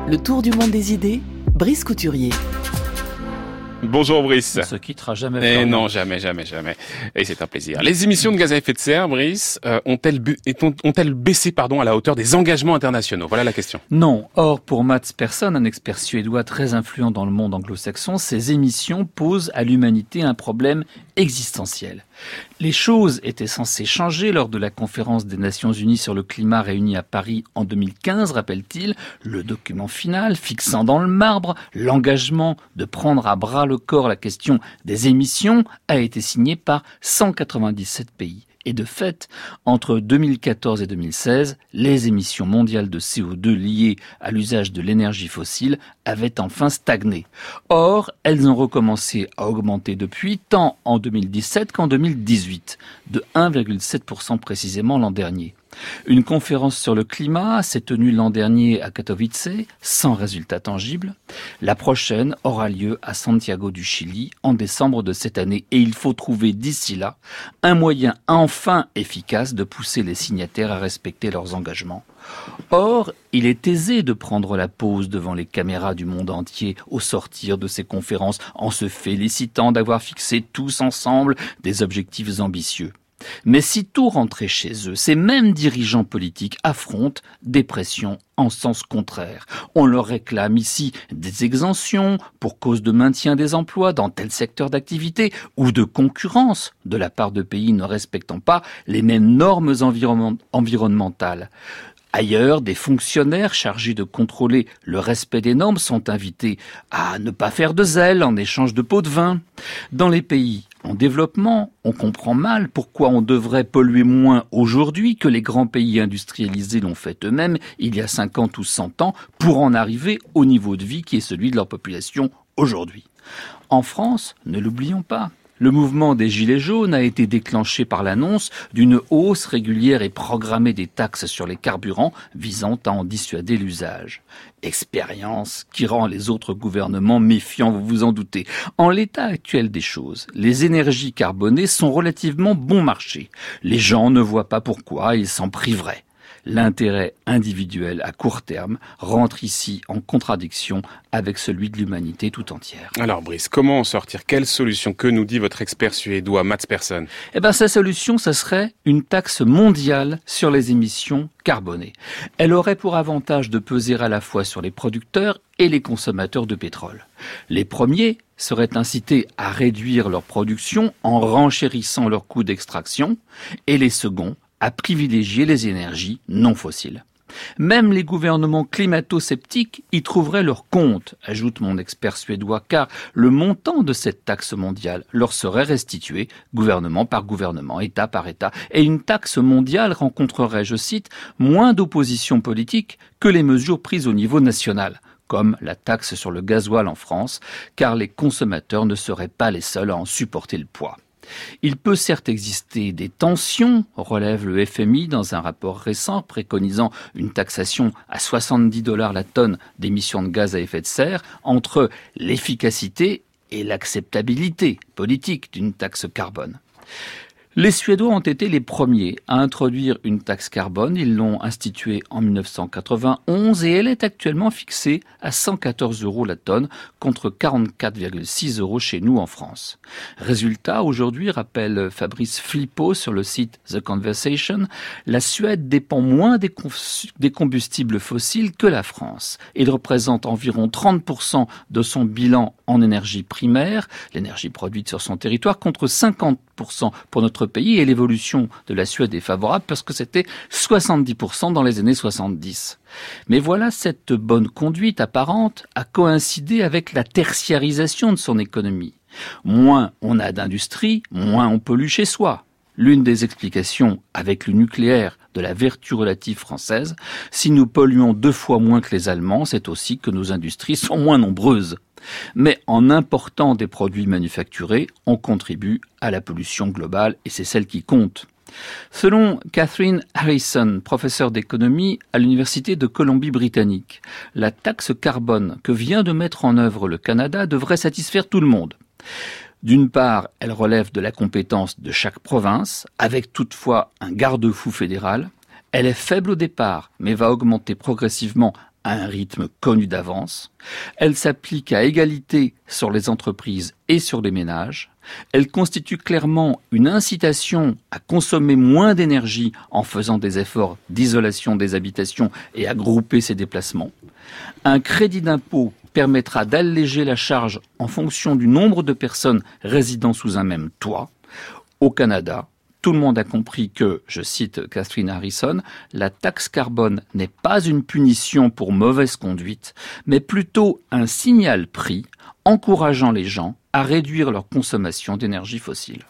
Le tour du monde des idées, Brice Couturier. Bonjour Brice. On ne se quittera jamais. Non, jamais. Et c'est un plaisir. Les émissions de gaz à effet de serre, Brice, ont-elles baissé à la hauteur des engagements internationaux? Voilà la question. Non. Or, pour Mats Persson, un expert suédois très influent dans le monde anglo-saxon, ces émissions posent à l'humanité un problème existentiel. Les choses étaient censées changer lors de la conférence des Nations Unies sur le climat réunie à Paris en 2015, rappelle-t-il, le document final fixant dans le marbre l'engagement de prendre à bras le corps la question des émissions a été signé par 197 pays. Et de fait, entre 2014 et 2016, les émissions mondiales de CO2 liées à l'usage de l'énergie fossile avaient enfin stagné. Or, elles ont recommencé à augmenter depuis, tant en 2017 qu'en 2018, de 1,7% précisément l'an dernier. Une conférence sur le climat s'est tenue l'an dernier à Katowice, sans résultat tangible. La prochaine aura lieu à Santiago du Chili en décembre de cette année et il faut trouver d'ici là un moyen enfin efficace de pousser les signataires à respecter leurs engagements. Or, il est aisé de prendre la pose devant les caméras du monde entier au sortir de ces conférences en se félicitant d'avoir fixé tous ensemble des objectifs ambitieux. Mais si tout rentrait chez eux, ces mêmes dirigeants politiques affrontent des pressions en sens contraire. On leur réclame ici des exemptions pour cause de maintien des emplois dans tel secteur d'activité ou de concurrence de la part de pays ne respectant pas les mêmes normes environnementales. Ailleurs, des fonctionnaires chargés de contrôler le respect des normes sont invités à ne pas faire de zèle en échange de pots de vin. Dans les pays en développement, on comprend mal pourquoi on devrait polluer moins aujourd'hui que les grands pays industrialisés l'ont fait eux-mêmes il y a 50 ou 100 ans pour en arriver au niveau de vie qui est celui de leur population aujourd'hui. En France, ne l'oublions pas, le mouvement des Gilets jaunes a été déclenché par l'annonce d'une hausse régulière et programmée des taxes sur les carburants visant à en dissuader l'usage. Expérience qui rend les autres gouvernements méfiants, vous vous en doutez. En l'état actuel des choses, les énergies carbonées sont relativement bon marché. Les gens ne voient pas pourquoi ils s'en priveraient. L'intérêt individuel à court terme rentre ici en contradiction avec celui de l'humanité tout entière. Alors Brice, comment en sortir? Quelle solution? Que nous dit votre expert suédois, Mats Persson? Sa solution, ça serait une taxe mondiale sur les émissions carbonées. Elle aurait pour avantage de peser à la fois sur les producteurs et les consommateurs de pétrole. Les premiers seraient incités à réduire leur production en renchérissant leurs coûts d'extraction et les seconds à privilégier les énergies non fossiles. Même les gouvernements climato-sceptiques y trouveraient leur compte, ajoute mon expert suédois, car le montant de cette taxe mondiale leur serait restitué gouvernement par gouvernement, État par État, et une taxe mondiale rencontrerait, je cite, moins d'opposition politique que les mesures prises au niveau national, comme la taxe sur le gasoil en France, car les consommateurs ne seraient pas les seuls à en supporter le poids. Il peut certes exister des tensions, relève le FMI dans un rapport récent préconisant une taxation à $70 la tonne d'émissions de gaz à effet de serre, entre l'efficacité et l'acceptabilité politique d'une taxe carbone. Les Suédois ont été les premiers à introduire une taxe carbone. Ils l'ont instituée en 1991 et elle est actuellement fixée à 114 € la tonne contre 44,6 € chez nous en France. Résultat, aujourd'hui, rappelle Fabrice Flippo sur le site The Conversation, la Suède dépend moins des combustibles fossiles que la France. Il représente environ 30% de son bilan en énergie primaire, l'énergie produite sur son territoire, contre 50% pour notre pays, et l'évolution de la Suède est favorable parce que c'était 70% dans les années 70. Mais voilà, cette bonne conduite apparente a coïncidé avec la tertiarisation de son économie. Moins on a d'industrie, moins on pollue chez soi. L'une des explications avec le nucléaire de la vertu relative française, si nous polluons 2 fois moins que les Allemands, c'est aussi que nos industries sont moins nombreuses. Mais en important des produits manufacturés, on contribue à la pollution globale et c'est celle qui compte. Selon Catherine Harrison, professeure d'économie à l'Université de Colombie-Britannique, la taxe carbone que vient de mettre en œuvre le Canada devrait satisfaire tout le monde. D'une part, elle relève de la compétence de chaque province, avec toutefois un garde-fou fédéral. Elle est faible au départ, mais va augmenter progressivement à un rythme connu d'avance. Elle s'applique à égalité sur les entreprises et sur les ménages. Elle constitue clairement une incitation à consommer moins d'énergie en faisant des efforts d'isolation des habitations et à grouper ses déplacements. Un crédit d'impôt permettra d'alléger la charge en fonction du nombre de personnes résidant sous un même toit. Au Canada, tout le monde a compris que, je cite Catherine Harrison, la taxe carbone n'est pas une punition pour mauvaise conduite, mais plutôt un signal prix encourageant les gens à réduire leur consommation d'énergie fossile.